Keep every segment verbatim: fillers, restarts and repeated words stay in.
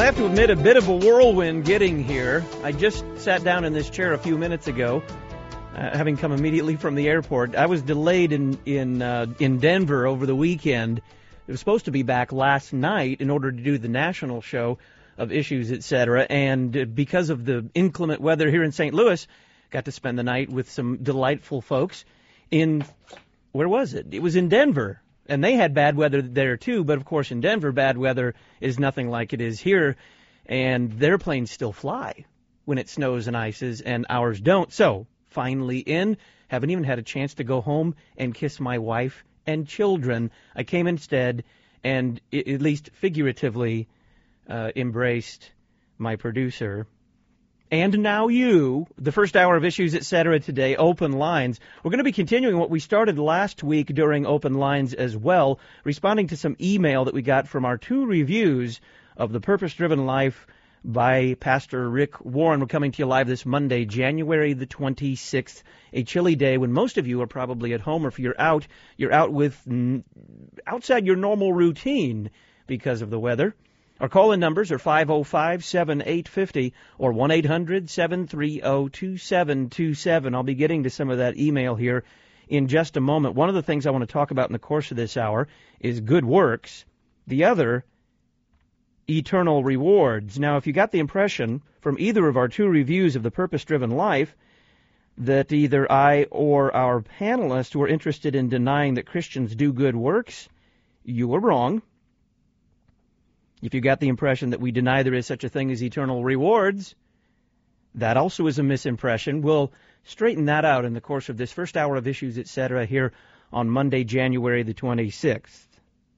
have to admit, a bit of a whirlwind getting here. I just sat down in this chair a few minutes ago, uh, having come immediately from the airport. I was delayed in in uh, in Denver over the weekend. It was supposed to be back last night in order to do the national show of Issues, et cetera. And uh, because of the inclement weather here in Saint Louis, got to spend the night with some delightful folks in, where was it? It was in Denver. And they had bad weather there, too. But, of course, in Denver, bad weather is nothing like it is here. And their planes still fly when it snows and ices, and ours don't. So, finally in. Haven't even had a chance to go home and kiss my wife and children. I came instead and, at least figuratively, uh, embraced my producer. And now you, the first hour of Issues, et cetera, today, Open Lines. We're going to be continuing what we started last week during Open Lines as well, responding to some email that we got from our two reviews of The Purpose-Driven Life by Pastor Rick Warren. We're coming to you live this Monday, January the twenty-sixth, a chilly day when most of you are probably at home, or if you're out, you're out with mm, outside your normal routine because of the weather. Our call-in numbers are five oh five, seven eight five oh or one eight hundred, seven three oh, two seven two seven. I'll be getting to some of that email here in just a moment. One of the things I want to talk about in the course of this hour is good works. The other, eternal rewards. Now, if you got the impression from either of our two reviews of The Purpose-Driven Life that either I or our panelists were interested in denying that Christians do good works, you were wrong. If you got the impression that we deny there is such a thing as eternal rewards, that also is a misimpression. We'll straighten that out in the course of this first hour of Issues, et cetera, here on Monday, January the twenty-sixth.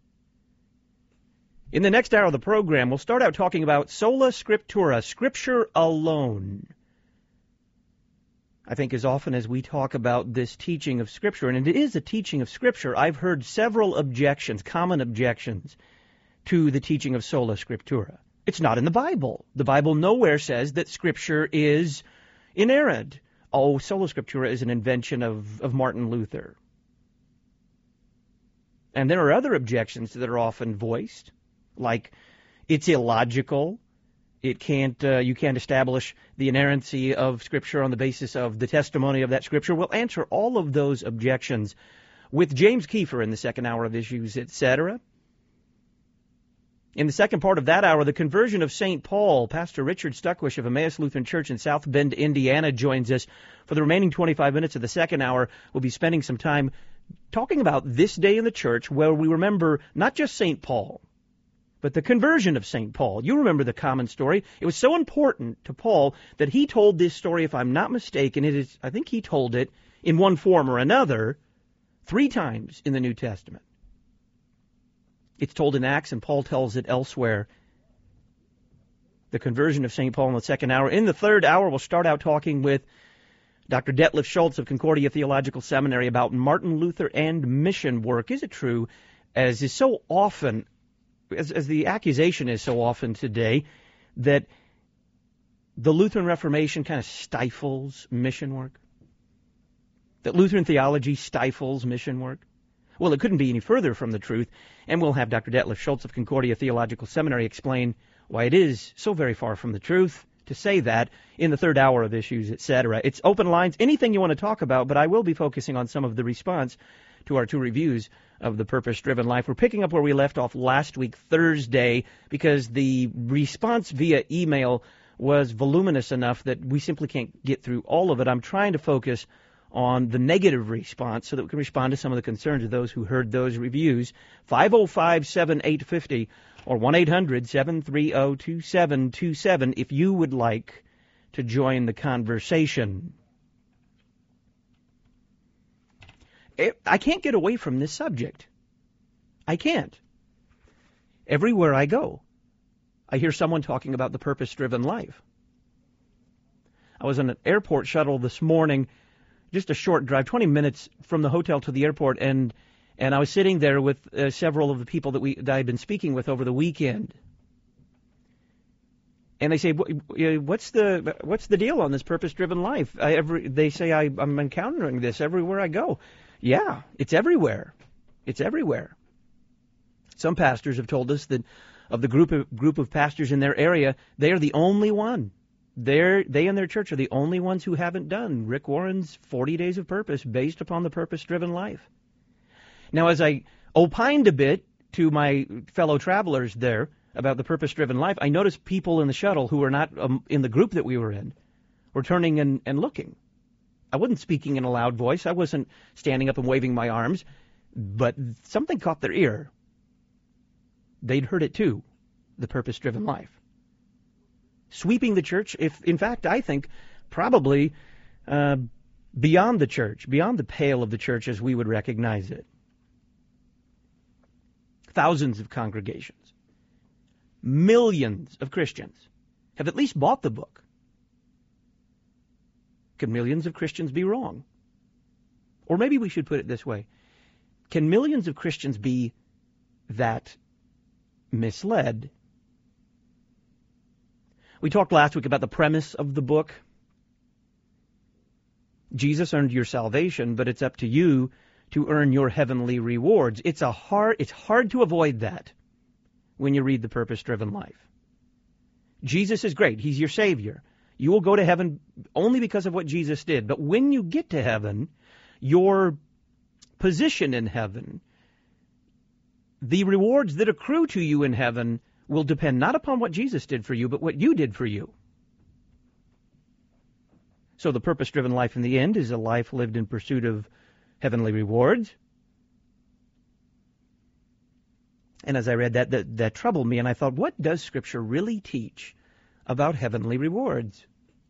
In the next hour of the program, we'll start out talking about sola scriptura, Scripture alone. I think as often as we talk about this teaching of Scripture, and it is a teaching of Scripture, I've heard several objections, common objections, to the teaching of sola scriptura. It's not in the Bible. The Bible nowhere says that Scripture is inerrant. Oh, sola scriptura is an invention of, of Martin Luther. And there are other objections that are often voiced, like it's illogical. It can't. Uh, you can't establish the inerrancy of Scripture on the basis of the testimony of that Scripture. We'll answer all of those objections with James Kiefer in the second hour of Issues, et cetera. In the second part of that hour, the conversion of Saint Paul. Pastor Richard Stuckwish of Emmaus Lutheran Church in South Bend, Indiana, joins us. For the remaining twenty-five minutes of the second hour, we'll be spending some time talking about this day in the church where we remember not just Saint Paul, but the conversion of Saint Paul. You remember the common story. It was so important to Paul that he told this story, if I'm not mistaken, it is, I think he told it in one form or another three times in the New Testament. It's told in Acts, and Paul tells it elsewhere. The conversion of Saint Paul in the second hour. In the third hour, we'll start out talking with Doctor Detlef Schultz of Concordia Theological Seminary about Martin Luther and mission work. Is it true, as is so often, as, as the accusation is so often today, that the Lutheran Reformation kind of stifles mission work? That Lutheran theology stifles mission work? Well, it couldn't be any further from the truth, and we'll have Doctor Detlef Schultz of Concordia Theological Seminary explain why it is so very far from the truth to say that in the third hour of Issues, et cetera. It's open lines, anything you want to talk about, but I will be focusing on some of the response to our two reviews of The Purpose-Driven Life. We're picking up where we left off last week, Thursday, because the response via email was voluminous enough that we simply can't get through all of it. I'm trying to focus on the negative response so that we can respond to some of the concerns of those who heard those reviews. five oh five, seven eight five oh or one eight hundred, seven three oh, two seven two seven if you would like to join the conversation. I can't get away from this subject. I can't. Everywhere I go, I hear someone talking about the purpose-driven life. I was on an airport shuttle this morning, just a short drive, twenty minutes from the hotel to the airport, and and I was sitting there with uh, several of the people that we that I've been speaking with over the weekend. And they say, "What's the what's the deal on this purpose-driven life?" I, every, they say, I, "I'm encountering this everywhere I go." Yeah, it's everywhere. It's everywhere. Some pastors have told us that of the group of, group of pastors in their area, they are the only one. They're, they and their church are the only ones who haven't done Rick Warren's forty Days of Purpose based upon the purpose-driven life. Now, as I opined a bit to my fellow travelers there about the purpose-driven life, I noticed people in the shuttle who were not um, in the group that we were in were turning and, and looking. I wasn't speaking in a loud voice. I wasn't standing up and waving my arms, but something caught their ear. They'd heard it too, the purpose-driven life. Sweeping the church, if in fact I think probably uh, beyond the church, beyond the pale of the church as we would recognize it. Thousands of congregations, millions of Christians have at least bought the book. Can millions of Christians be wrong? Or maybe we should put it this way. Can millions of Christians be that misled? We talked last week about the premise of the book. Jesus earned your salvation, but it's up to you to earn your heavenly rewards. It's a hard, it's hard to avoid that when you read the purpose-driven life. Jesus is great. He's your Savior. You will go to heaven only because of what Jesus did. But when you get to heaven, your position in heaven, the rewards that accrue to you in heaven will depend not upon what Jesus did for you, but what you did for you. So the purpose-driven life in the end is a life lived in pursuit of heavenly rewards. And as I read that, that, that troubled me, and I thought, what does Scripture really teach about heavenly rewards?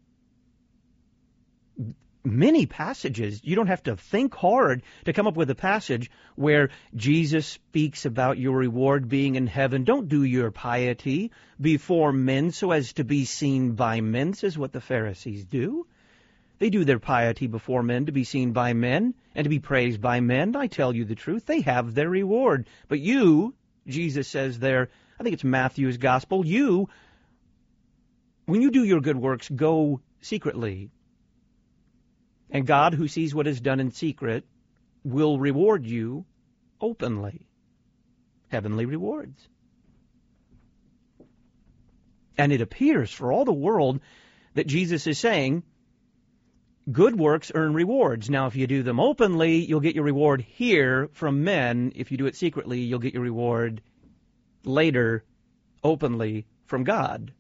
Many passages. You don't have to think hard to come up with a passage where Jesus speaks about your reward being in heaven. Don't do your piety before men so as to be seen by men, says what the Pharisees do. They do their piety before men to be seen by men and to be praised by men. I tell you the truth, they have their reward. But you, Jesus says there, I think it's Matthew's gospel, you, when you do your good works, go secretly. And God, who sees what is done in secret, will reward you openly. Heavenly rewards. And it appears for all the world that Jesus is saying, good works earn rewards. Now, if you do them openly, you'll get your reward here from men. If you do it secretly, you'll get your reward later, openly, from God.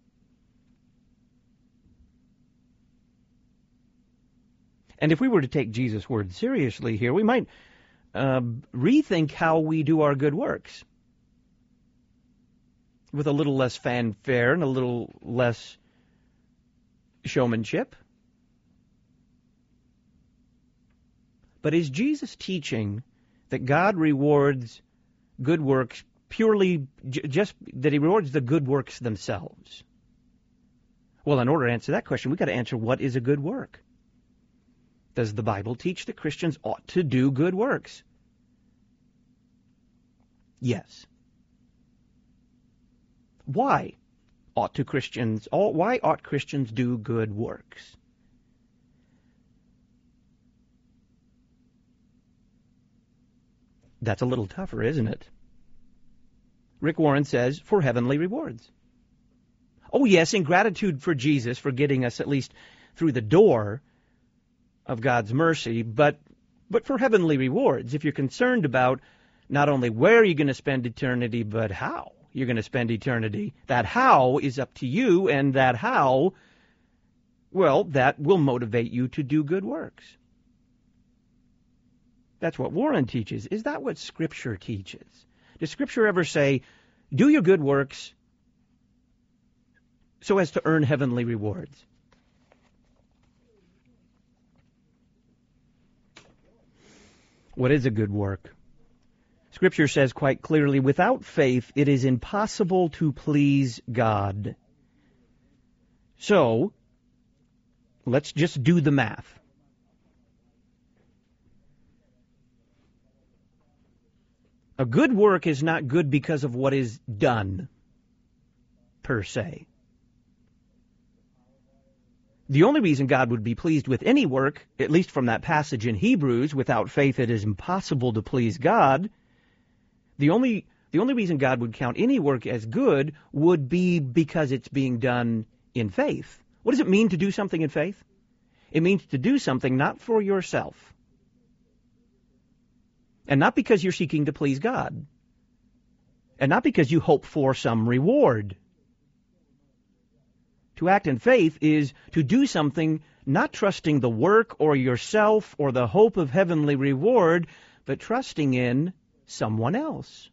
And if we were to take Jesus' word seriously here, we might uh, rethink how we do our good works with a little less fanfare and a little less showmanship. But is Jesus teaching that God rewards good works purely, j- just that he rewards the good works themselves? Well, in order to answer that question, we've got to answer, what is a good work? Does the Bible teach that Christians ought to do good works? Yes. Why ought to Christians, why ought Christians do good works? That's a little tougher, isn't it? Rick Warren says, for heavenly rewards. Oh yes, in gratitude for Jesus for getting us at least through the door of God's mercy, but but for heavenly rewards. If you're concerned about not only where you're going to spend eternity, but how you're going to spend eternity, that how is up to you, and that how, well, that will motivate you to do good works. That's what Warren teaches. Is that what Scripture teaches? Does Scripture ever say, do your good works so as to earn heavenly rewards? What is a good work? Scripture says quite clearly, without faith it is impossible to please God. So, let's just do the math. A good work is not good because of what is done, per se. The only reason God would be pleased with any work, at least from that passage in Hebrews, without faith it is impossible to please God, the only The only reason God would count any work as good would be because it's being done in faith. What does it mean to do something in faith? It means to do something not for yourself, and not because you're seeking to please God, and not because you hope for some reward. To act in faith is to do something not trusting the work or yourself or the hope of heavenly reward, but trusting in someone else.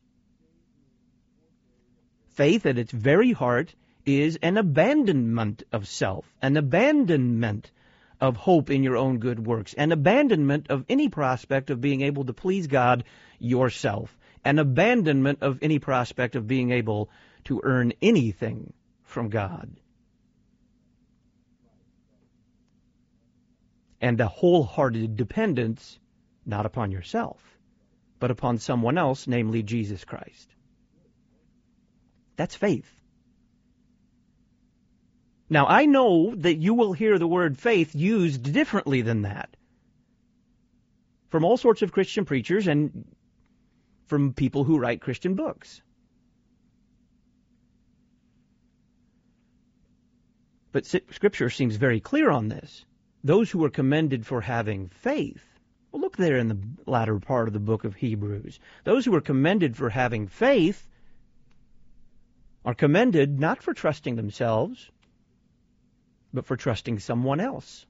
Faith at its very heart is an abandonment of self, an abandonment of hope in your own good works, an abandonment of any prospect of being able to please God yourself, an abandonment of any prospect of being able to earn anything from God, and a wholehearted dependence not upon yourself, but upon someone else, namely Jesus Christ. That's faith. Now, I know that you will hear the word faith used differently than that from all sorts of Christian preachers and from people who write Christian books. But Scripture seems very clear on this. Those who are commended for having faith, well, look there in the latter part of the book of Hebrews. Those who are commended for having faith are commended not for trusting themselves, but for trusting someone else.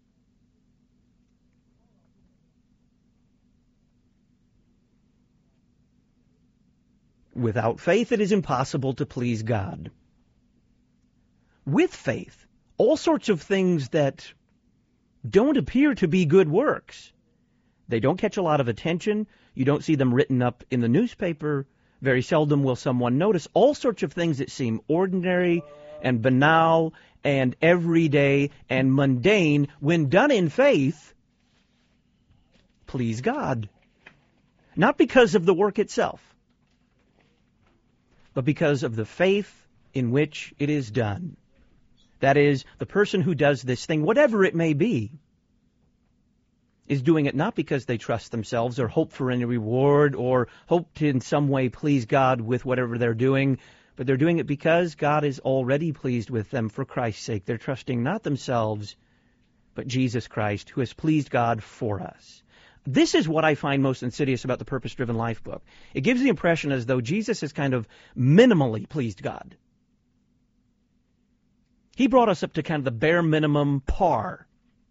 Without faith, it is impossible to please God. With faith, all sorts of things that don't appear to be good works. They don't catch a lot of attention. You don't see them written up in the newspaper. Very seldom will someone notice. All sorts of things that seem ordinary and banal and everyday and mundane, when done in faith, please God. Not because of the work itself, but because of the faith in which it is done. That is, the person who does this thing, whatever it may be, is doing it not because they trust themselves or hope for any reward or hope to in some way please God with whatever they're doing, but they're doing it because God is already pleased with them for Christ's sake. They're trusting not themselves, but Jesus Christ, who has pleased God for us. This is what I find most insidious about the Purpose-Driven Life book. It gives the impression as though Jesus has kind of minimally pleased God. He brought us up to kind of the bare minimum par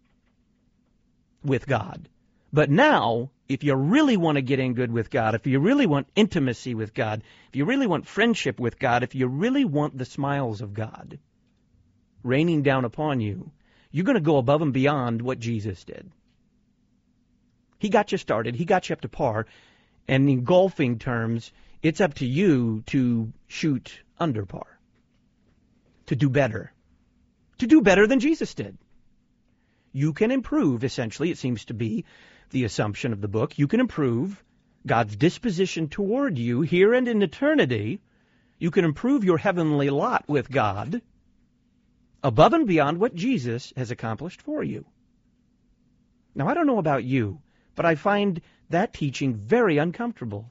with God. But now, if you really want to get in good with God, if you really want intimacy with God, if you really want friendship with God, if you really want the smiles of God raining down upon you, you're going to go above and beyond what Jesus did. He got you started. He got you up to par. And in golfing terms, it's up to you to shoot under par, to do better, to do better than Jesus did. You can improve, essentially, it seems to be the assumption of the book. You can improve God's disposition toward you here and in eternity. You can improve your heavenly lot with God above and beyond what Jesus has accomplished for you. Now, I don't know about you, but I find that teaching very uncomfortable.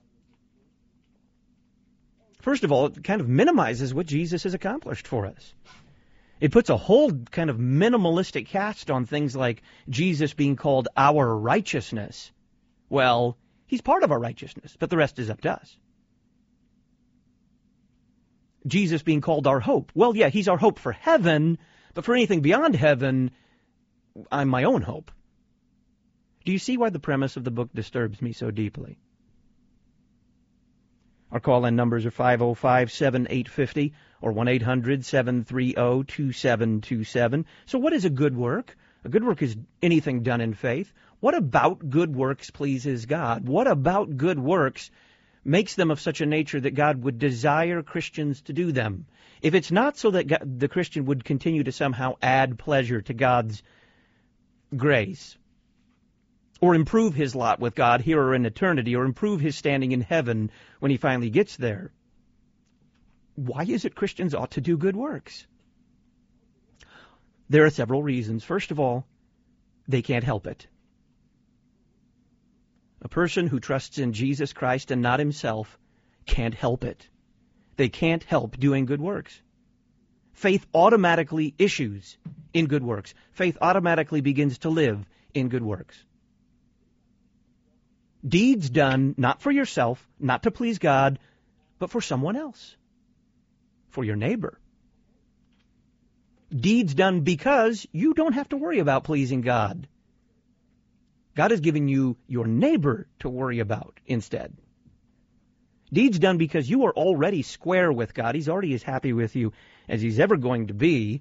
First of all, it kind of minimizes what Jesus has accomplished for us. It puts a whole kind of minimalistic cast on things like Jesus being called our righteousness. Well, he's part of our righteousness, but the rest is up to us. Jesus being called our hope. Well, yeah, he's our hope for heaven, but for anything beyond heaven, I'm my own hope. Do you see why the premise of the book disturbs me so deeply? Our call-in numbers are five oh five, seven eight five oh or one eight hundred, seven three zero, two seven two seven. So what is a good work? A good work is anything done in faith. What about good works pleases God? What about good works makes them of such a nature that God would desire Christians to do them? If it's not so that God, the Christian would continue to somehow add pleasure to God's grace, or improve his lot with God here or in eternity, or improve his standing in heaven when he finally gets there, why is it Christians ought to do good works? There are several reasons. First of all, they can't help it. A person who trusts in Jesus Christ and not himself can't help it. They can't help doing good works. Faith automatically issues in good works. Faith automatically begins to live in good works. Deeds done not for yourself, not to please God, but for someone else, for your neighbor. Deeds done because you don't have to worry about pleasing God. God has given you your neighbor to worry about instead. Deeds done because you are already square with God. He's already as happy with you as he's ever going to be.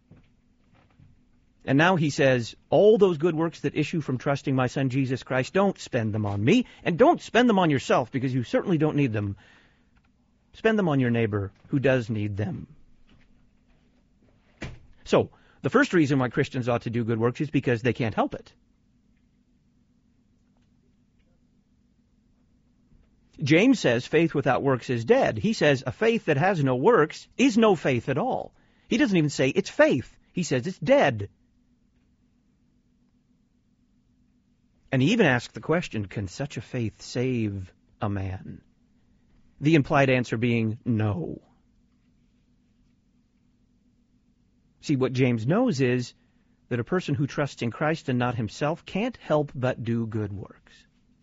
And now he says, all those good works that issue from trusting my Son Jesus Christ, don't spend them on me, and don't spend them on yourself, because you certainly don't need them. Spend them on your neighbor who does need them. So, the first reason why Christians ought to do good works is because they can't help it. James says faith without works is dead. He says a faith that has no works is no faith at all. He doesn't even say it's faith. He says it's dead. And he even asks the question, can such a faith save a man? The implied answer being no. See, what James knows is that a person who trusts in Christ and not himself can't help but do good works.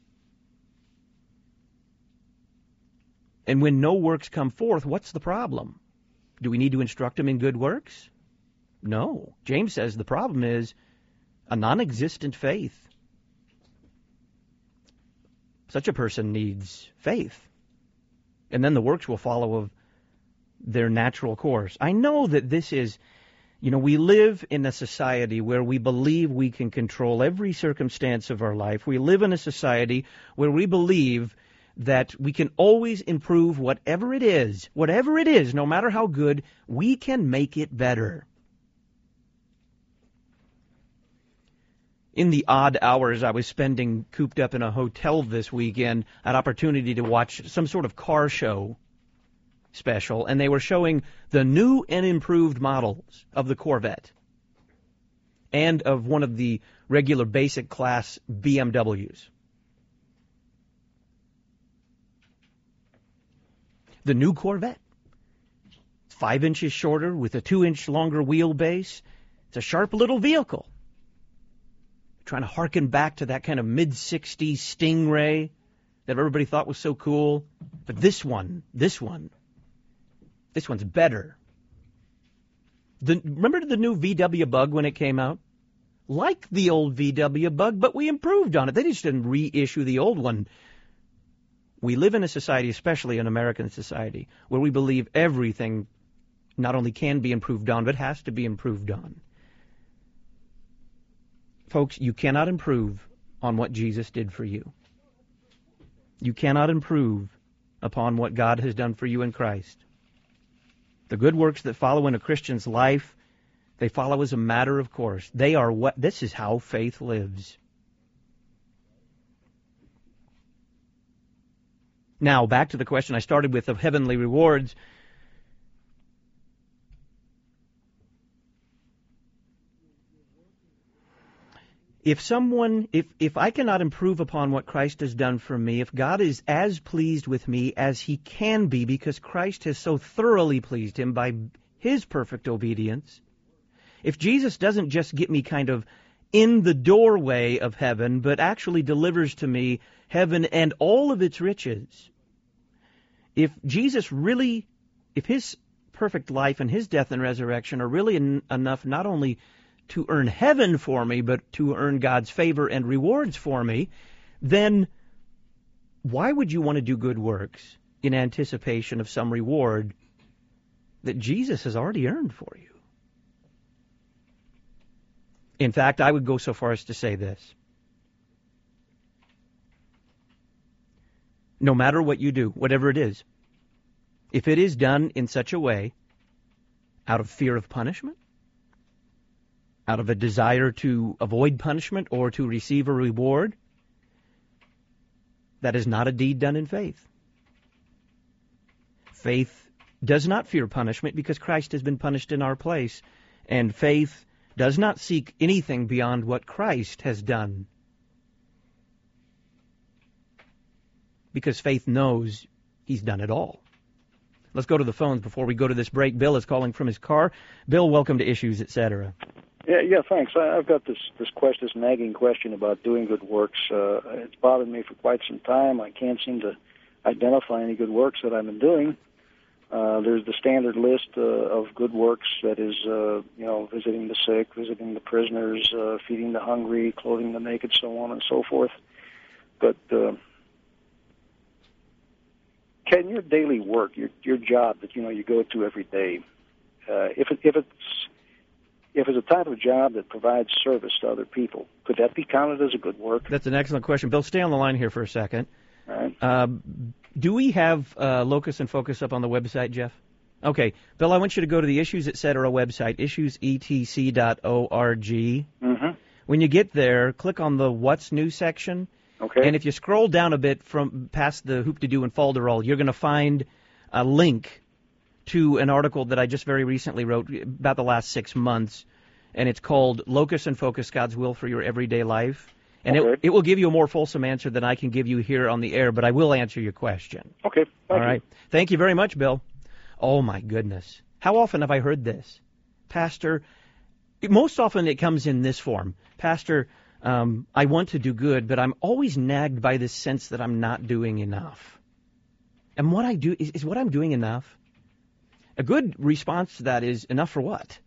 And when no works come forth, what's the problem? Do we need to instruct him in good works? No. James says the problem is a non-existent faith. Such a person needs faith. And then the works will follow of their natural course. I know that this is, you know, we live in a society where we believe we can control every circumstance of our life. We live in a society where we believe that we can always improve whatever it is. Whatever it is, no matter how good, we can make it better. In the odd hours I was spending cooped up in a hotel this weekend, I had opportunity to watch some sort of car show special, and they were showing the new and improved models of the Corvette and of one of the regular basic class B M Ws. The new Corvette. It's five inches shorter with a two-inch longer wheelbase. It's a sharp little vehicle. Trying to harken back to that kind of mid-sixties Stingray that everybody thought was so cool. But this one, this one, this one's better. The, remember the new V W Bug when it came out? Like the old V W Bug, but we improved on it. They just didn't reissue the old one. We live in a society, especially an American society, where we believe everything not only can be improved on, but has to be improved on. Folks, you cannot improve on what Jesus did for you. You cannot improve upon what God has done for you in Christ. The good works that follow in a Christian's life, they follow as a matter of course. They are what, this is how faith lives. Now, back to the question I started with of heavenly rewards. If someone, if, if I cannot improve upon what Christ has done for me, if God is as pleased with me as he can be because Christ has so thoroughly pleased him by his perfect obedience, if Jesus doesn't just get me kind of in the doorway of heaven, but actually delivers to me heaven and all of its riches, if Jesus really, if his perfect life and his death and resurrection are really en- enough not only to earn heaven for me, but to earn God's favor and rewards for me, then why would you want to do good works in anticipation of some reward that Jesus has already earned for you? In fact, I would go so far as to say this. No matter what you do, whatever it is, if it is done in such a way, out of fear of punishment, out of a desire to avoid punishment or to receive a reward, that is not a deed done in faith. Faith does not fear punishment because Christ has been punished in our place, and faith does not seek anything beyond what Christ has done. Because faith knows He's done it all. Let's go to the phones before we go to this break. Bill is calling from his car. Bill, welcome to Issues, et cetera. Yeah, yeah, thanks. I, I've got this this question, this nagging question about doing good works. Uh, it's bothered me for quite some time. I can't seem to identify any good works that I've been doing. Uh, there's the standard list uh, of good works that is, uh, you know, visiting the sick, visiting the prisoners, uh, feeding the hungry, clothing the naked, so on and so forth. But uh, can your daily work, your your job that you know you go to every day, uh, if it, if it's if it's a type of job that provides service to other people, could that be counted as a good work? That's an excellent question, Bill. Stay on the line here for a second. All right. Uh, do we have uh, Locus and Focus up on the website, Jeff? Okay, Bill, I want you to go to the Issues, et cetera website, issues e t c dot org. Mm-hmm. When you get there, click on the What's New section. Okay. And if you scroll down a bit from past the Hoop to Do and Folderol, you're going to find a link to an article that I just very recently wrote about the last six months, and it's called Locus and Focus, God's Will for Your Everyday Life. And okay. it, it will give you a more fulsome answer than I can give you here on the air, but I will answer your question. Okay. Thank All you. right. Thank you very much, Bill. Oh, my goodness. How often have I heard this? Pastor, most often it comes in this form. Pastor, um, I want to do good, but I'm always nagged by this sense that I'm not doing enough. And what I do, is, is what I'm doing enough? A good response to that is, enough for what?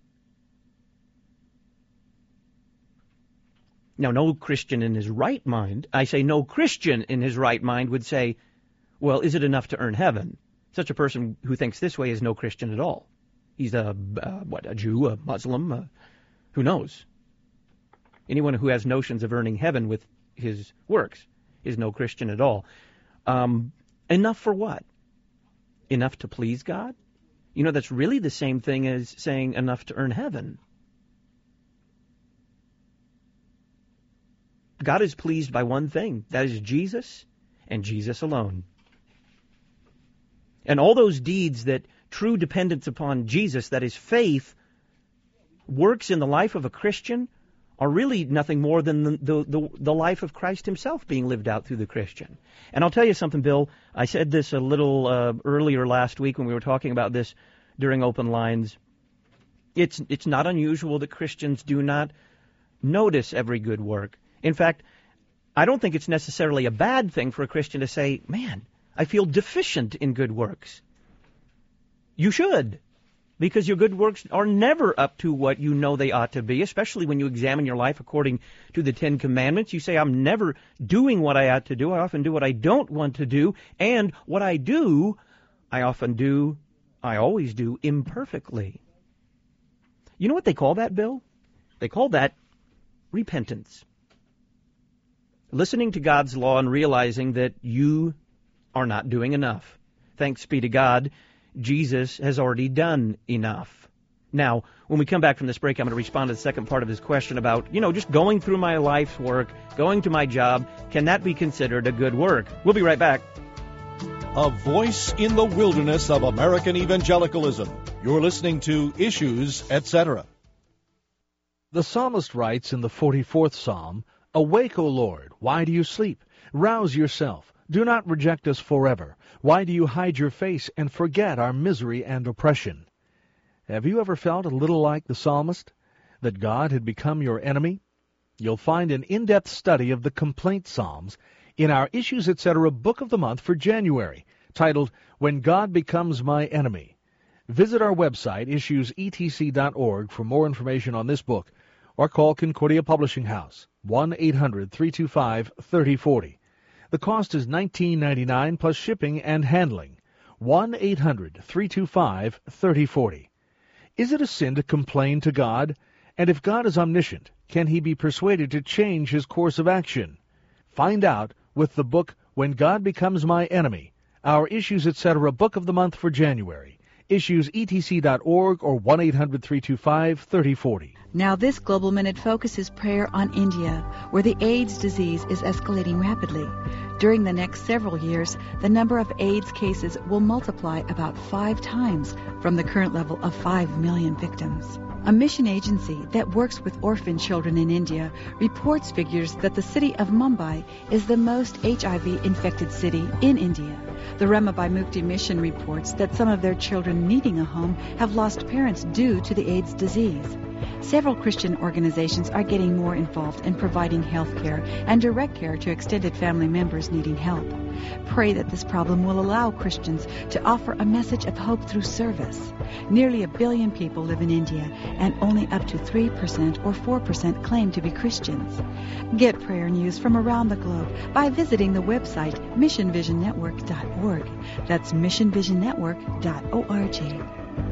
Now, no Christian in his right mind, I say no Christian in his right mind would say, well, is it enough to earn heaven? Such a person who thinks this way is no Christian at all. He's a, uh, what, a Jew, a Muslim, uh, who knows? Anyone who has notions of earning heaven with his works is no Christian at all. Um, enough for what? Enough to please God? You know, that's really the same thing as saying enough to earn heaven. God is pleased by one thing. That is Jesus and Jesus alone. And all those deeds that true dependence upon Jesus, that is faith, works in the life of a Christian are really nothing more than the, the, the, the life of Christ himself being lived out through the Christian. And I'll tell you something, Bill. I said this a little uh, earlier last week when we were talking about this during Open Lines. It's, it's not unusual that Christians do not notice every good work. In fact, I don't think it's necessarily a bad thing for a Christian to say, man, I feel deficient in good works. You should, because your good works are never up to what you know they ought to be, especially when you examine your life according to the Ten Commandments. You say, I'm never doing what I ought to do. I often do what I don't want to do. And what I do, I often do, I always do imperfectly. You know what they call that, Bill? They call that repentance. Listening to God's law and realizing that you are not doing enough. Thanks be to God, Jesus has already done enough. Now, when we come back from this break, I'm going to respond to the second part of his question about, you know, just going through my life's work, going to my job. Can that be considered a good work? We'll be right back. A voice in the wilderness of American evangelicalism. You're listening to Issues, et cetera. The psalmist writes in the forty-fourth Psalm, Awake, O Lord, why do you sleep? Rouse yourself. Do not reject us forever. Why do you hide your face and forget our misery and oppression? Have you ever felt a little like the psalmist, that God had become your enemy? You'll find an in-depth study of the complaint psalms in our Issues, et cetera book of the month for January, titled When God Becomes My Enemy. Visit our website, issues e t c dot org, for more information on this book, or call Concordia Publishing House, one eight hundred, three two five, three zero four zero. The cost is nineteen ninety-nine dollars plus shipping and handling, one eight hundred, three two five, three zero four zero. Is it a sin to complain to God? And if God is omniscient, can he be persuaded to change his course of action? Find out with the book When God Becomes My Enemy, our Issues, et cetera book of the month for January. Issues e t c dot org or one eight hundred, three two five, three zero four zero. Now this Global Minute focuses prayer on India, where the AIDS disease is escalating rapidly. During the next several years, the number of AIDS cases will multiply about five times from the current level of five million victims. A mission agency that works with orphan children in India reports figures that the city of Mumbai is the most H I V-infected city in India. The Ramabai Mukti mission reports that some of their children needing a home have lost parents due to the AIDS disease. Several Christian organizations are getting more involved in providing health care and direct care to extended family members needing help. Pray that this problem will allow Christians to offer a message of hope through service. Nearly a billion people live in India, and only up to three percent or four percent claim to be Christians. Get prayer news from around the globe by visiting the website mission vision network dot org. That's mission vision network dot org.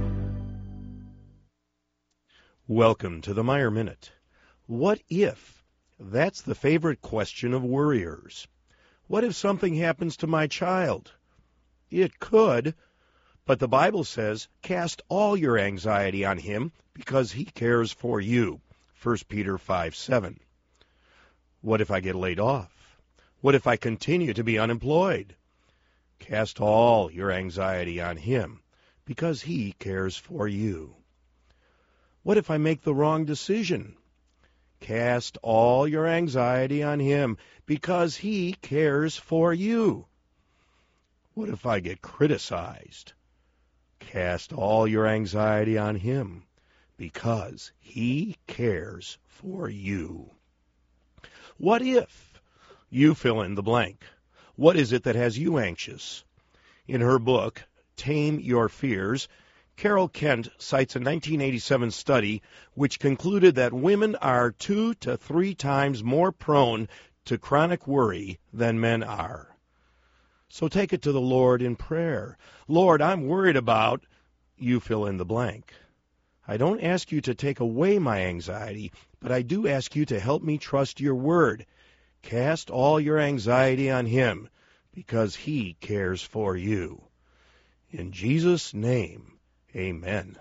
Welcome to the Meyer Minute. What if? That's the favorite question of worriers. What if something happens to my child? It could, but the Bible says, cast all your anxiety on him because he cares for you. First Peter five seven. What if I get laid off? What if I continue to be unemployed? Cast all your anxiety on him because he cares for you. What if I make the wrong decision? Cast all your anxiety on him because he cares for you. What if I get criticized? Cast all your anxiety on him because he cares for you. What if? You fill in the blank. What is it that has you anxious? In her book, Tame Your Fears, Carol Kent cites a nineteen eighty-seven study which concluded that women are two to three times more prone to chronic worry than men are. So take it to the Lord in prayer. Lord, I'm worried about, you fill in the blank. I don't ask you to take away my anxiety, but I do ask you to help me trust your word. Cast all your anxiety on him because he cares for you. In Jesus' name, amen.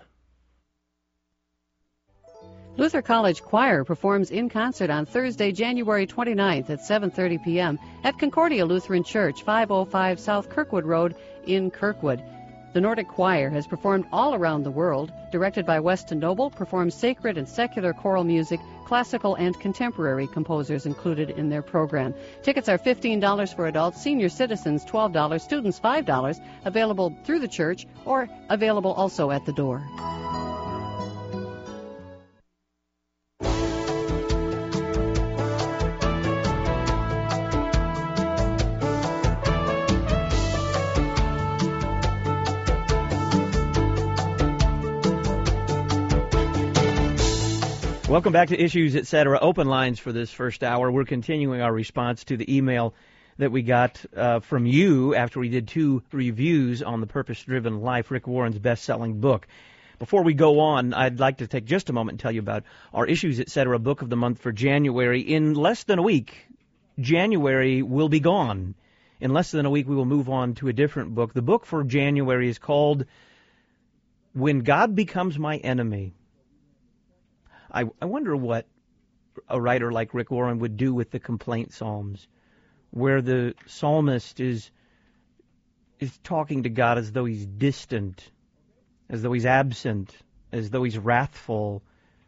Luther College Choir performs in concert on Thursday, January twenty-ninth at seven thirty p.m. at Concordia Lutheran Church, five oh five South Kirkwood Road in Kirkwood. The Nordic Choir has performed all around the world. Directed by Weston Noble, performs sacred and secular choral music, classical and contemporary composers included in their program. Tickets are fifteen dollars for adults, senior citizens twelve dollars, students five dollars, available through the church or available also at the door. Welcome back to Issues, et cetera. Open lines for this first hour. We're continuing our response to the email that we got uh, from you after we did two reviews on The Purpose-Driven Life, Rick Warren's best-selling book. Before we go on, I'd like to take just a moment and tell you about our Issues, et cetera. book of the month for January. In less than a week, January will be gone. In less than a week, we will move on to a different book. The book for January is called When God Becomes My Enemy. I, I wonder what a writer like Rick Warren would do with the complaint psalms, where the psalmist is is talking to God as though he's distant, as though he's absent, as though he's wrathful.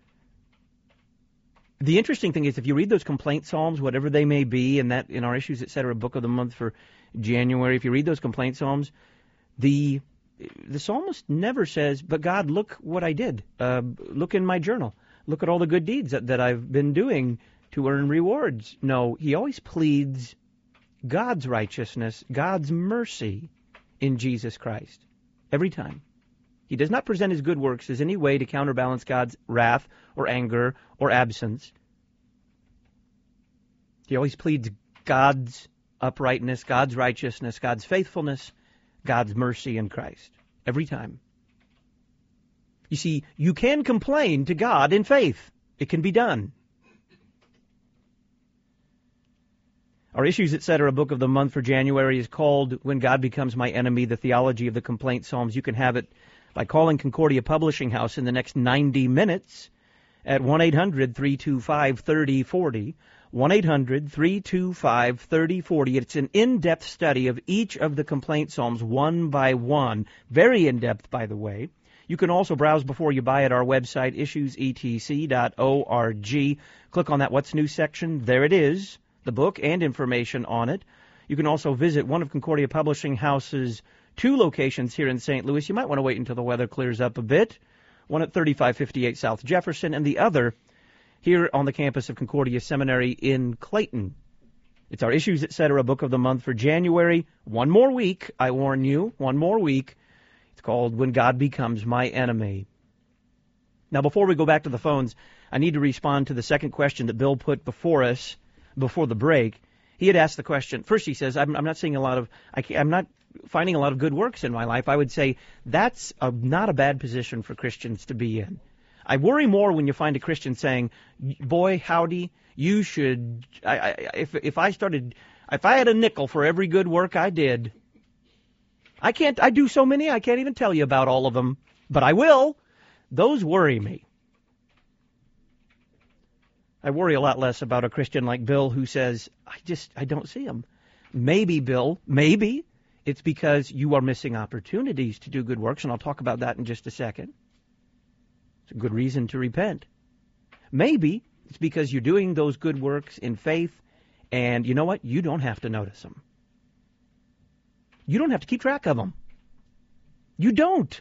The interesting thing is, if you read those complaint psalms, whatever they may be, in that in our Issues, et cetera, book of the month for January, if you read those complaint psalms, the the psalmist never says, "But God, look what I did. Uh, look in my journal. Look at all the good deeds that, that I've been doing to earn rewards." No, he always pleads God's righteousness, God's mercy in Jesus Christ. Every time. He does not present his good works as any way to counterbalance God's wrath or anger or absence. He always pleads God's uprightness, God's righteousness, God's faithfulness, God's mercy in Christ. Every time. You see, you can complain to God in faith. It can be done. Our Issues, et cetera. book of the month for January is called When God Becomes My Enemy, the Theology of the Complaint Psalms. You can have it by calling Concordia Publishing House in the next ninety minutes at one eight hundred three two five three oh four oh. one eight hundred three two five three oh four oh. It's an in-depth study of each of the complaint psalms one by one. Very in-depth, by the way. You can also browse before you buy at our website, issues e t c dot org. Click on that What's New section. There it is, the book and information on it. You can also visit one of Concordia Publishing House's two locations here in Saint Louis. You might want to wait until the weather clears up a bit. One at thirty-five fifty-eight South Jefferson, and the other here on the campus of Concordia Seminary in Clayton. It's our Issues, et cetera book of the month for January. One more week, I warn you, one more week. It's called When God Becomes My Enemy. Now, before we go back to the phones, I need to respond to the second question that Bill put before us before the break. He had asked the question. First, he says, I'm, I'm not seeing a lot of, I I'm not finding a lot of good works in my life. I would say that's a, not a bad position for Christians to be in. I worry more when you find a Christian saying, boy, howdy, you should, I, I, if if I started, if I had a nickel for every good work I did, I can't, I do so many, I can't even tell you about all of them, but I will. Those worry me. I worry a lot less about a Christian like Bill who says, I just, I don't see him. Maybe, Bill, maybe it's because you are missing opportunities to do good works, and I'll talk about that in just a second. It's a good reason to repent. Maybe it's because you're doing those good works in faith, and you know what? You don't have to notice them. You don't have to keep track of them. You don't.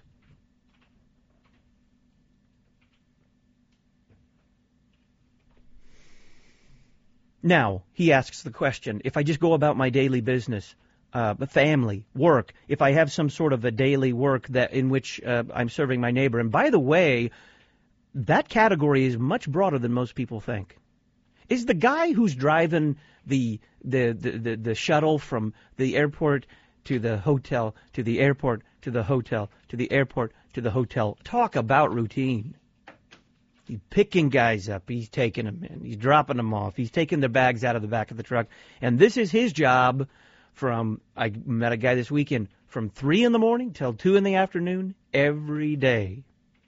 Now, he asks the question, if I just go about my daily business, uh, family, work, if I have some sort of a daily work that in which uh, I'm serving my neighbor, and by the way, that category is much broader than most people think. Is the guy who's driving the the, the, the the shuttle from the airport to the hotel, to the airport, to the hotel, to the airport, to the hotel, talk about routine. He's picking guys up. He's taking them in. He's dropping them off. He's taking their bags out of the back of the truck. And this is his job from, I met a guy this weekend, from three in the morning till two in the afternoon every day.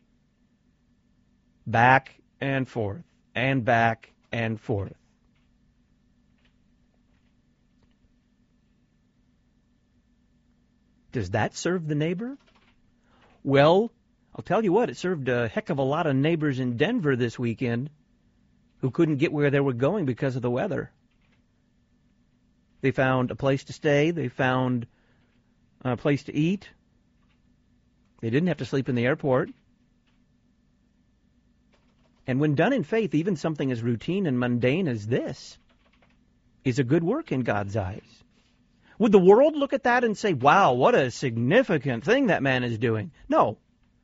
Back and forth, and back and forth. Does that serve the neighbor? Well, I'll tell you what, it served a heck of a lot of neighbors in Denver this weekend who couldn't get where they were going because of the weather. They found a place to stay. They found a place to eat. They didn't have to sleep in the airport. And when done in faith, even something as routine and mundane as this is a good work in God's eyes. Would the world look at that and say, wow, what a significant thing that man is doing? No.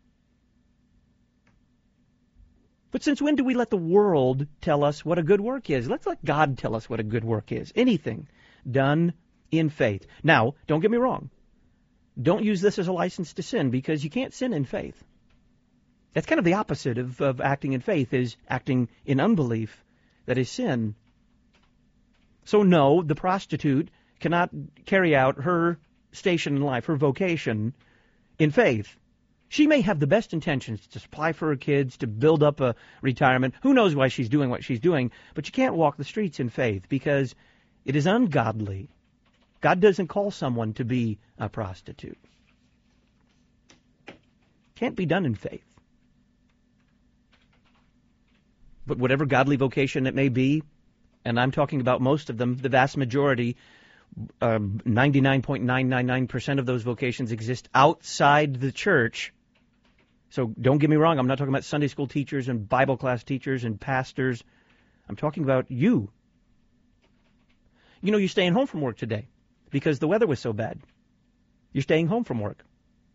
But since when do we let the world tell us what a good work is? Let's let God tell us what a good work is. Anything done in faith. Now, don't get me wrong. Don't use this as a license to sin, because you can't sin in faith. That's kind of the opposite of, of acting in faith, is acting in unbelief. That is sin. So no, the prostitute cannot carry out her station in life, her vocation, in faith. She may have the best intentions to supply for her kids, to build up a retirement. Who knows why she's doing what she's doing, but you can't walk the streets in faith because it is ungodly. God doesn't call someone to be a prostitute. Can't be done in faith. But whatever godly vocation it may be, and I'm talking about most of them, the vast majority, uh, ninety-nine point nine nine nine percent of those vocations exist outside the church. So don't get me wrong, I'm not talking about Sunday school teachers and Bible class teachers and pastors. I'm talking about you. You know, you're staying home from work today because the weather was so bad. You're staying home from work.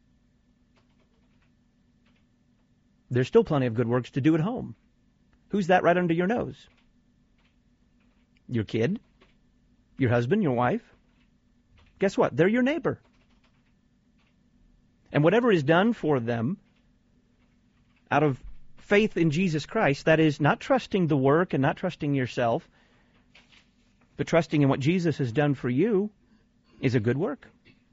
There's still plenty of good works to do at home. Who's that right under your nose? Your kid? Your husband? Your wife? Guess what? They're your neighbor. And whatever is done for them out of faith in Jesus Christ, that is not trusting the work and not trusting yourself, but trusting in what Jesus has done for you, is a good work.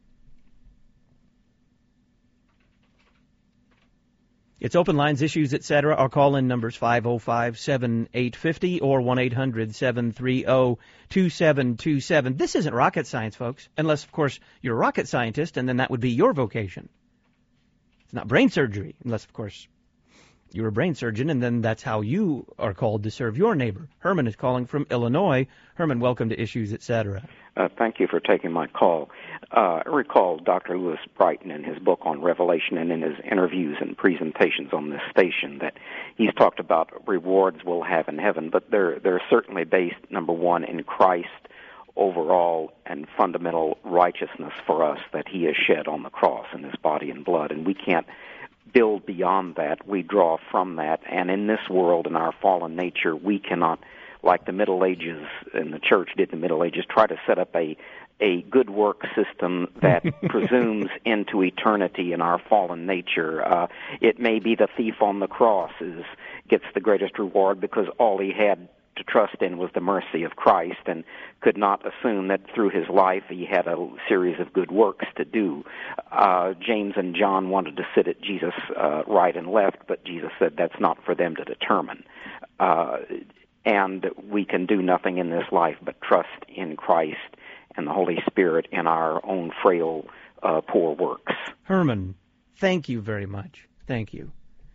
It's open lines, issues, et cetera. Our call-in numbers five oh five, seven eight five oh or one eight hundred, seven three oh, two seven two seven. This isn't rocket science, folks, unless, of course, you're a rocket scientist, and then that would be your vocation. It's not brain surgery, unless, of course, you're a brain surgeon, and then that's how you are called to serve your neighbor. Herman is calling from Illinois. Herman, welcome to Issues, et cetera. Uh, thank you for taking my call. Uh, I recall Doctor Lewis Brighton in his book on Revelation and in his interviews and presentations on this station that he's talked about rewards we'll have in heaven, but they're, they're certainly based, number one, in Christ overall and fundamental righteousness for us that he has shed on the cross in his body and blood, and we can't build beyond that. We draw from that, and in this world, in our fallen nature, we cannot, like the Middle Ages and the church did in the Middle Ages, try to set up a a good work system that presumes into eternity in our fallen nature. Uh, it may be the thief on the cross is gets the greatest reward because all he had to trust in was the mercy of Christ and could not assume that through his life he had a series of good works to do. Uh, James and John wanted to sit at Jesus' uh, right and left, but Jesus said that's not for them to determine. Uh, and we can do nothing in this life but trust in Christ and the Holy Spirit in our own frail, uh, poor works. Herman, thank you very much. Thank you.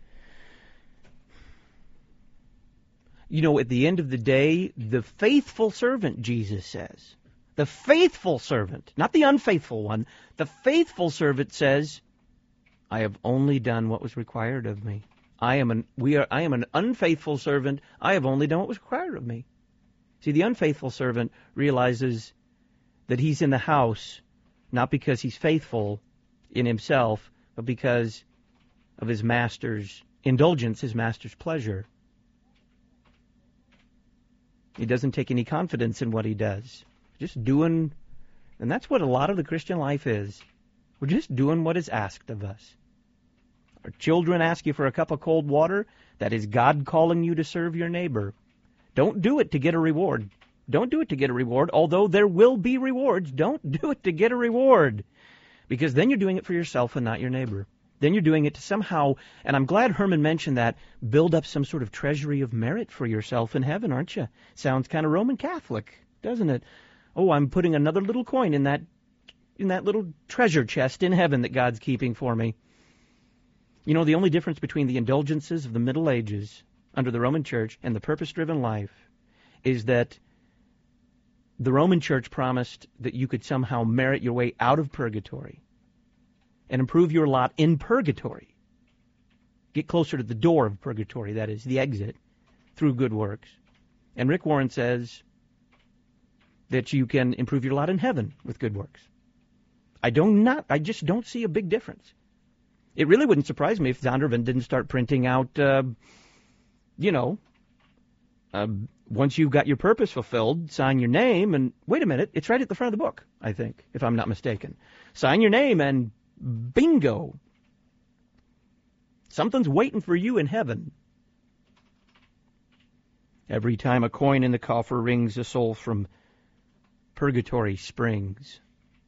You know, at the end of the day, the faithful servant, Jesus says, the faithful servant, not the unfaithful one, the faithful servant says, I have only done what was required of me. I am an we are I am an unfaithful servant. I have only done what was required of me. See, the unfaithful servant realizes that he's in the house not because he's faithful in himself, but because of his master's indulgence, his master's pleasure. He doesn't take any confidence in what he does. Just doing, and that's what a lot of the Christian life is. We're just doing what is asked of us. Our children ask you for a cup of cold water. That is God calling you to serve your neighbor. Don't do it to get a reward. Don't do it to get a reward, although there will be rewards. Don't do it to get a reward, because then you're doing it for yourself and not your neighbor. Then you're doing it to somehow, and I'm glad Herman mentioned that, build up some sort of treasury of merit for yourself in heaven, aren't you? Sounds kind of Roman Catholic, doesn't it? Oh, I'm putting another little coin in that in that little treasure chest in heaven that God's keeping for me. You know, the only difference between the indulgences of the Middle Ages under the Roman Church and the purpose-driven life is that the Roman Church promised that you could somehow merit your way out of purgatory and improve your lot in purgatory. Get closer to the door of purgatory, that is, the exit, through good works. And Rick Warren says that you can improve your lot in heaven with good works. I don't not. I just don't see a big difference. It really wouldn't surprise me if Zondervan didn't start printing out, uh, you know, uh, once you've got your purpose fulfilled, sign your name, and wait a minute, it's right at the front of the book, I think, if I'm not mistaken. Sign your name, and bingo. Something's waiting for you in heaven. Every time a coin in the coffer rings, a soul from purgatory springs.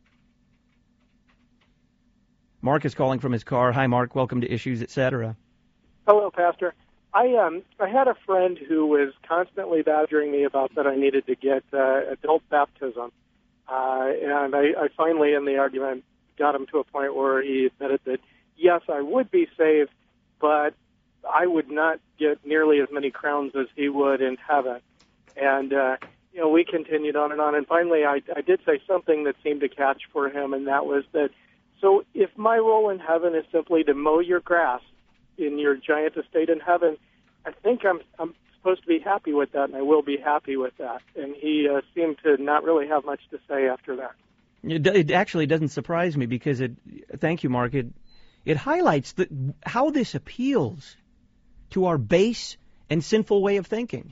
Mark is calling from his car. Hi, Mark. Welcome to Issues, et cetera. Hello, Pastor. I um I had a friend who was constantly badgering me about that I needed to get uh, adult baptism, uh, and I, I finally, in the argument, got him to a point where he admitted that yes, I would be saved, but I would not get nearly as many crowns as he would in heaven. And uh, you know, we continued on and on, and finally, I, I did say something that seemed to catch for him, and that was that. So if my role in heaven is simply to mow your grass in your giant estate in heaven, I think I'm I'm supposed to be happy with that, and I will be happy with that. And he uh, seemed to not really have much to say after that. It, it actually doesn't surprise me because it. Thank you, Mark. It it highlights the, how this appeals to our base and sinful way of thinking.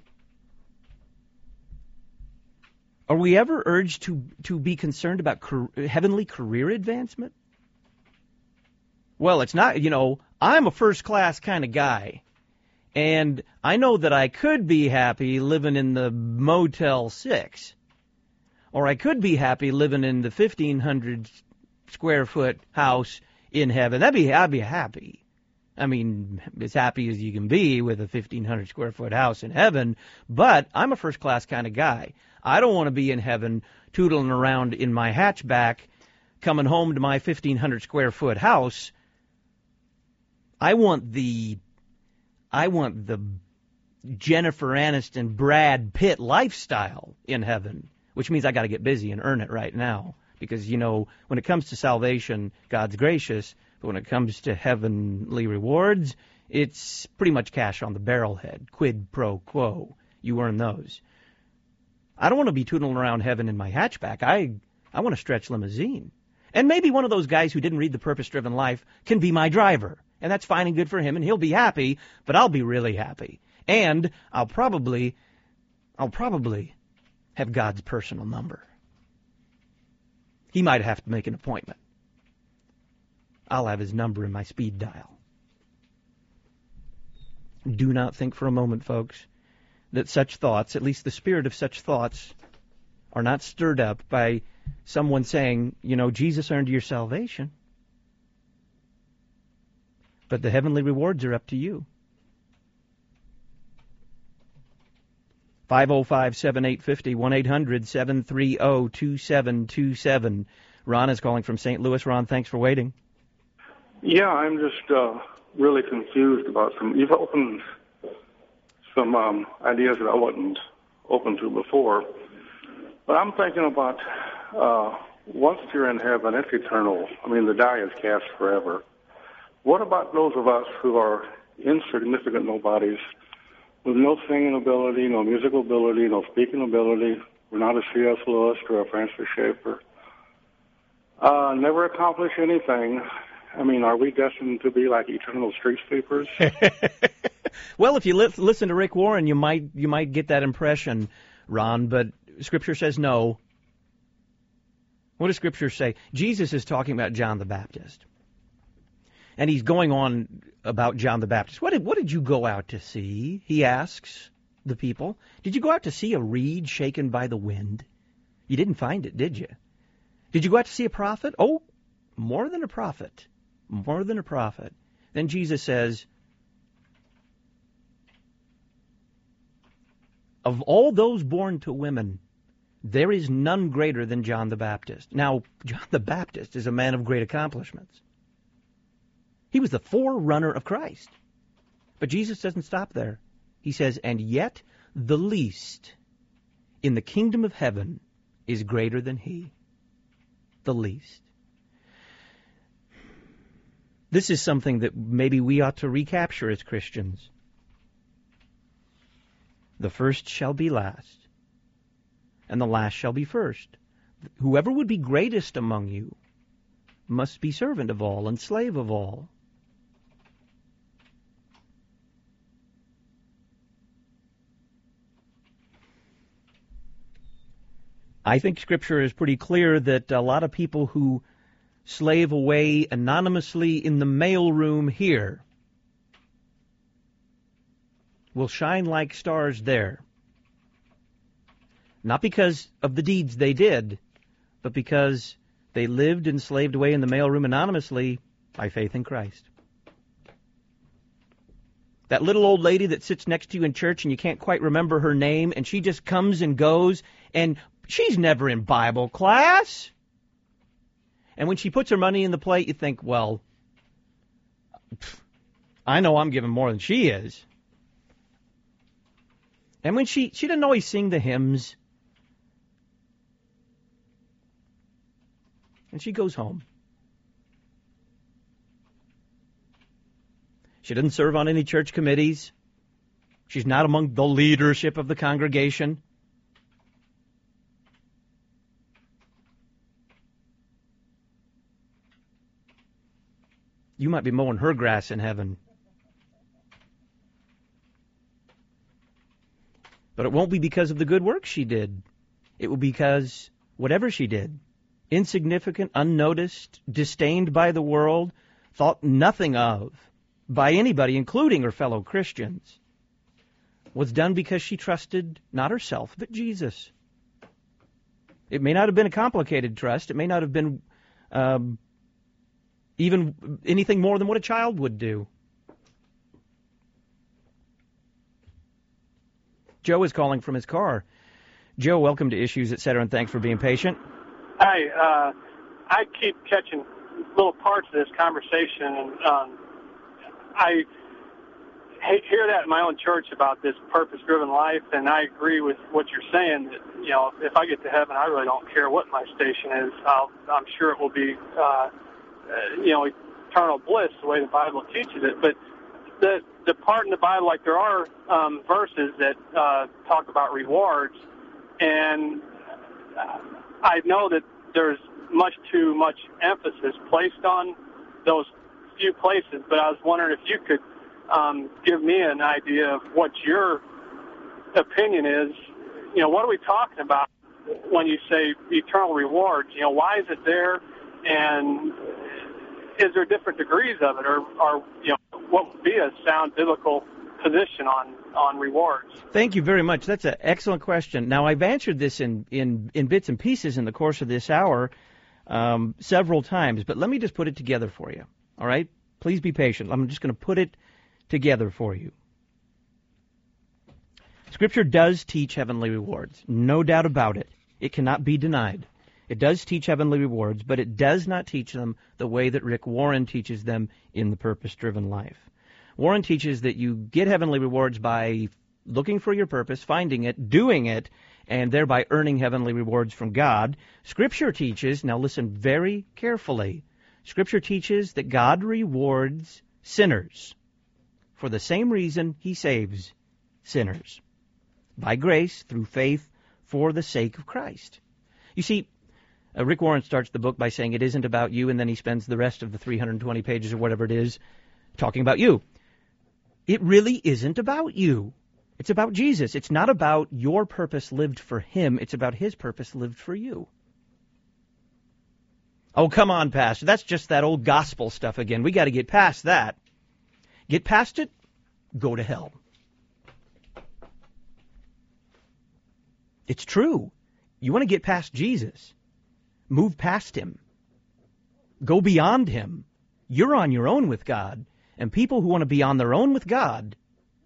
Are we ever urged to to be concerned about car, heavenly career advancement? Well, it's not, you know, I'm a first-class kind of guy, and I know that I could be happy living in the Motel six, or I could be happy living in the fifteen hundred square foot house in heaven. That'd be, I'd be happy. I mean, as happy as you can be with a fifteen hundred square foot house in heaven, but I'm a first-class kind of guy. I don't want to be in heaven tootling around in my hatchback, coming home to my fifteen hundred square foot house, I want the, I want the Jennifer Aniston, Brad Pitt lifestyle in heaven, which means I got to get busy and earn it right now. Because, you know, when it comes to salvation, God's gracious, but when it comes to heavenly rewards, it's pretty much cash on the barrelhead, quid pro quo. You earn those. I don't want to be tootling around heaven in my hatchback. I I want a stretch limousine. And maybe one of those guys who didn't read The Purpose-Driven Life can be my driver. And that's fine and good for him, and he'll be happy, but I'll be really happy. And I'll probably, I'll probably have God's personal number. He might have to make an appointment. I'll have his number in my speed dial. Do not think for a moment, folks, that such thoughts, at least the spirit of such thoughts, are not stirred up by someone saying, you know, Jesus earned your salvation. But the heavenly rewards are up to you. five oh five, seven eight five oh, one eight hundred, seven three zero, two seven two seven. Ron is calling from Saint Louis. Ron, thanks for waiting. Yeah, I'm just uh, really confused about some. You've opened some um, ideas that I wasn't open to before. But I'm thinking about uh, once you're in heaven, it's eternal. I mean, the die is cast forever. What about those of us who are insignificant nobodies with no singing ability, no musical ability, no speaking ability? We're not a C S. Lewis or a Francis Schaeffer. Uh, never accomplish anything. I mean, are we destined to be like eternal street sweepers? Well, if you li- listen to Rick Warren, you might you might get that impression, Ron, but Scripture says no. What does Scripture say? Jesus is talking about John the Baptist. And he's going on about John the Baptist. What did, what did you go out to see? He asks the people. Did you go out to see a reed shaken by the wind? You didn't find it, did you? Did you go out to see a prophet? Oh, more than a prophet. More than a prophet. Then Jesus says, of all those born to women, there is none greater than John the Baptist. Now, John the Baptist is a man of great accomplishments. He was the forerunner of Christ. But Jesus doesn't stop there. He says, and yet the least in the kingdom of heaven is greater than he. The least. This is something that maybe we ought to recapture as Christians. The first shall be last, and the last shall be first. Whoever would be greatest among you must be servant of all and slave of all. I think Scripture is pretty clear that a lot of people who slave away anonymously in the mailroom here will shine like stars there. Not because of the deeds they did, but because they lived and slaved away in the mailroom anonymously by faith in Christ. That little old lady that sits next to you in church and you can't quite remember her name, and she just comes and goes, and she's never in Bible class. And when she puts her money in the plate, you think, well, I know I'm giving more than she is. And when she, she doesn't always sing the hymns. And she goes home. She doesn't serve on any church committees. She's not among the leadership of the congregation. You might be mowing her grass in heaven. But it won't be because of the good work she did. It will be because whatever she did, insignificant, unnoticed, disdained by the world, thought nothing of by anybody, including her fellow Christians, was done because she trusted not herself, but Jesus. It may not have been a complicated trust. It may not have been um, even anything more than what a child would do. Joe is calling from his car. Joe, welcome to Issues, et cetera, and thanks for being patient. Hi. Uh, I keep catching little parts of this conversation, and um, I hear that in my own church about this purpose-driven life, and I agree with what you're saying. That, you know, if I get to heaven, I really don't care what my station is. I'll, I'm sure it will be, uh, uh, you know, eternal bliss, the way the Bible teaches it. But the the part in the Bible, like there are um, verses that uh, talk about rewards, and I know that there's much too much emphasis placed on those few places. But I was wondering if you could Um, give me an idea of what your opinion is. You know, what are we talking about when you say eternal rewards? You know, why is it there, and is there different degrees of it, or, or you know, what would be a sound biblical position on, on rewards? Thank you very much. That's an excellent question. Now, I've answered this in, in, in bits and pieces in the course of this hour um, several times, but let me just put it together for you, all right? Please be patient. I'm just going to put it together for you. Scripture does teach heavenly rewards, no doubt about it. It cannot be denied. It does teach heavenly rewards, but it does not teach them the way that Rick Warren teaches them in The Purpose-Driven Life. Warren teaches that you get heavenly rewards by looking for your purpose, finding it, doing it, and thereby earning heavenly rewards from God. Scripture teaches, now listen very carefully, Scripture teaches that God rewards sinners for the same reason he saves sinners, by grace, through faith, for the sake of Christ. You see, uh, Rick Warren starts the book by saying it isn't about you, and then he spends the rest of the three hundred twenty pages or whatever it is talking about you. It really isn't about you. It's about Jesus. It's not about your purpose lived for him. It's about his purpose lived for you. Oh, come on, Pastor. That's just that old gospel stuff again. We got to get past that. Get past it, go to hell. It's true. You want to get past Jesus. Move past him. Go beyond him. You're on your own with God. And people who want to be on their own with God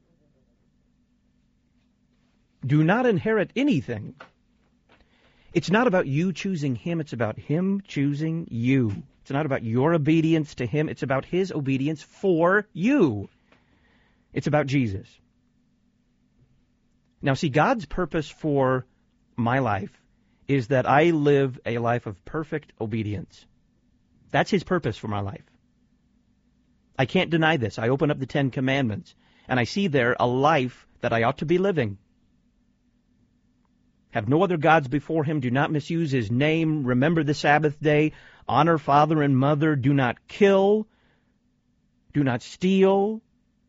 do not inherit anything. It's not about you choosing him. It's about him choosing you. It's not about your obedience to him. It's about his obedience for you. It's about Jesus. Now, see, God's purpose for my life is that I live a life of perfect obedience. That's his purpose for my life. I can't deny this. I open up the Ten Commandments, and I see there a life that I ought to be living. Have no other gods before him. Do not misuse his name. Remember the Sabbath day. Honor father and mother. Do not kill. Do not steal.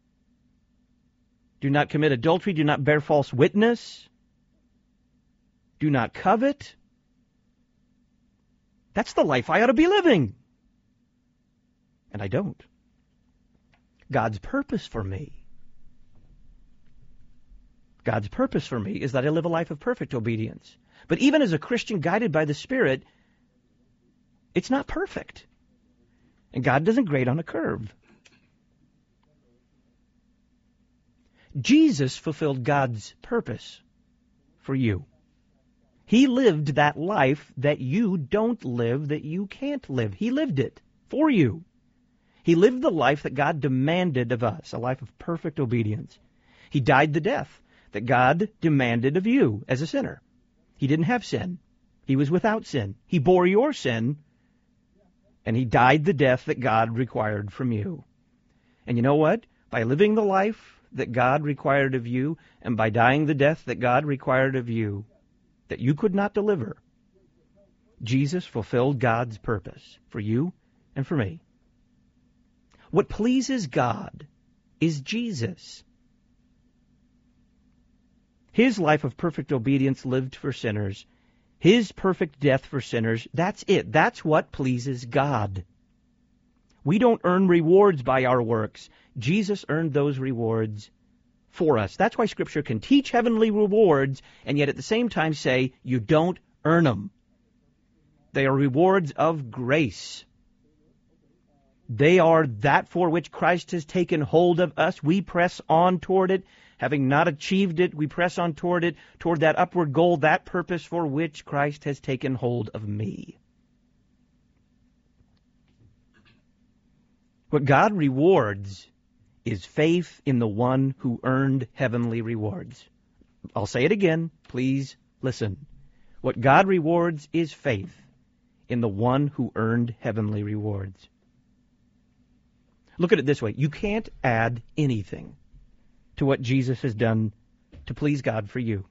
Do not commit adultery. Do not bear false witness. Do not covet. That's the life I ought to be living. And I don't. God's purpose for me God's purpose for me is that I live a life of perfect obedience. But even as a Christian guided by the Spirit, it's not perfect. And God doesn't grade on a curve. Jesus fulfilled God's purpose for you. He lived that life that you don't live, that you can't live. He lived it for you. He lived the life that God demanded of us, a life of perfect obedience. He died the death that God demanded of you as a sinner. He didn't have sin. He was without sin. He bore your sin, and he died the death that God required from you. And you know what? By living the life that God required of you, and by dying the death that God required of you, that you could not deliver, Jesus fulfilled God's purpose for you and for me. What pleases God is Jesus. His life of perfect obedience lived for sinners. His perfect death for sinners. That's it. That's what pleases God. We don't earn rewards by our works. Jesus earned those rewards for us. That's why Scripture can teach heavenly rewards and yet at the same time say you don't earn them. They are rewards of grace. They are that for which Christ has taken hold of us. We press on toward it. Having not achieved it, we press on toward it, toward that upward goal, that purpose for which Christ has taken hold of me. What God rewards is faith in the one who earned heavenly rewards. I'll say it again. Please listen. What God rewards is faith in the one who earned heavenly rewards. Look at it this way. You can't add anything to what Jesus has done to please God for you.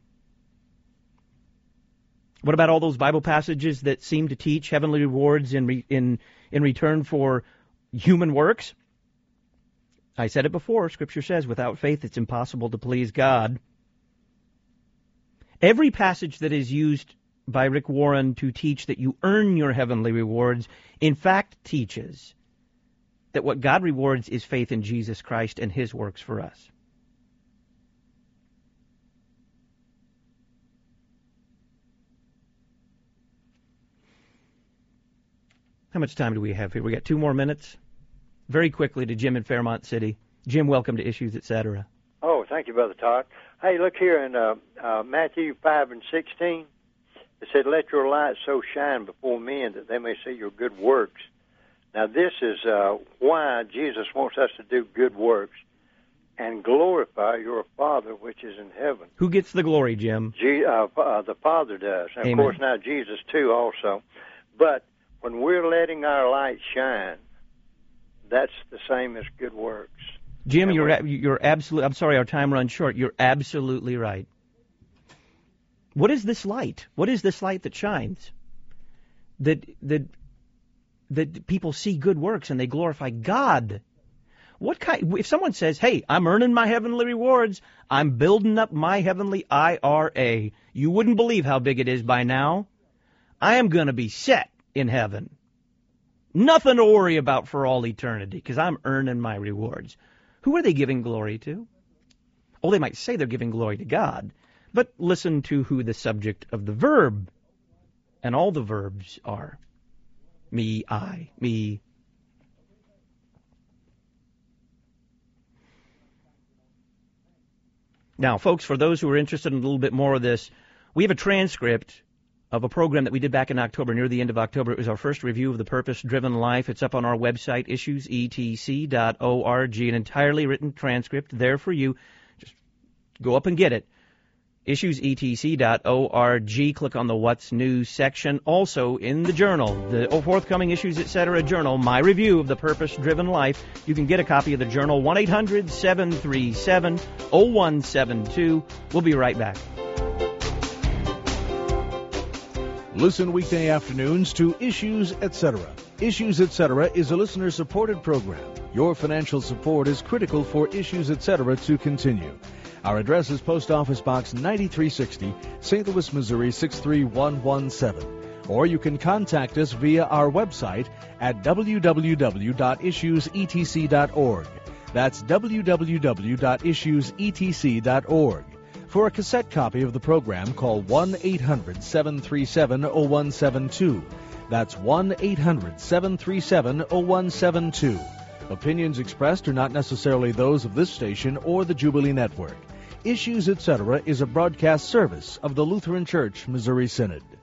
What about all those Bible passages that seem to teach heavenly rewards in re, in in return for human works? I said it before. Scripture says, without faith it's impossible to please God. Every passage that is used by Rick Warren to teach that you earn your heavenly rewards, in fact teaches that what God rewards is faith in Jesus Christ and His works for us. How much time do we have here? We got two more minutes. Very quickly to Jim in Fairmont City. Jim, welcome to Issues, et cetera. Oh, thank you, Brother Todd. Hey, look here in uh, uh, Matthew five and sixteen. It said, "Let your light so shine before men that they may see your good works." Now, this is uh, why Jesus wants us to do good works and glorify your Father which is in heaven. Who gets the glory, Jim? G- uh, uh, the Father does. And, of Amen. course, now Jesus, too, also. But when we're letting our light shine, that's the same as good works. Jim, you're you're absolutely. I'm sorry, our time runs short. You're absolutely right. What is this light? What is this light that shines? That that that people see good works and they glorify God. What kind? If someone says, "Hey, I'm earning my heavenly rewards. I'm building up my heavenly I R A," you wouldn't believe how big it is by now. I am going to be set in heaven. Nothing to worry about for all eternity because I'm earning my rewards. Who are they giving glory to? Oh, they might say they're giving glory to God, but listen to who the subject of the verb and all the verbs are. Me, I, me. Now, folks, for those who are interested in a little bit more of this, we have a transcript of a program that we did back in October, near the end of October. It was our first review of The Purpose-Driven Life. It's up on our website, issues e t c dot org, an entirely written transcript there for you. Just go up and get it. issues e t c dot org. Click on the What's New section. Also, in the journal, the forthcoming Issues, et cetera journal, my review of The Purpose-Driven Life. You can get a copy of the journal, one eight hundred seven three seven oh one seven two. We'll be right back. Listen weekday afternoons to Issues, et cetera. Issues, et cetera is a listener-supported program. Your financial support is critical for Issues, et cetera to continue. Our address is Post Office Box ninety-three sixty, Saint Louis, Missouri six three one one seven. Or you can contact us via our website at w w w dot issues e t c dot org. That's w w w dot issues e t c dot org. For a cassette copy of the program, call one eight hundred seven three seven oh one seven two. That's one eight hundred seven three seven oh one seven two. Opinions expressed are not necessarily those of this station or the Jubilee Network. Issues, et cetera is a broadcast service of the Lutheran Church Missouri Synod.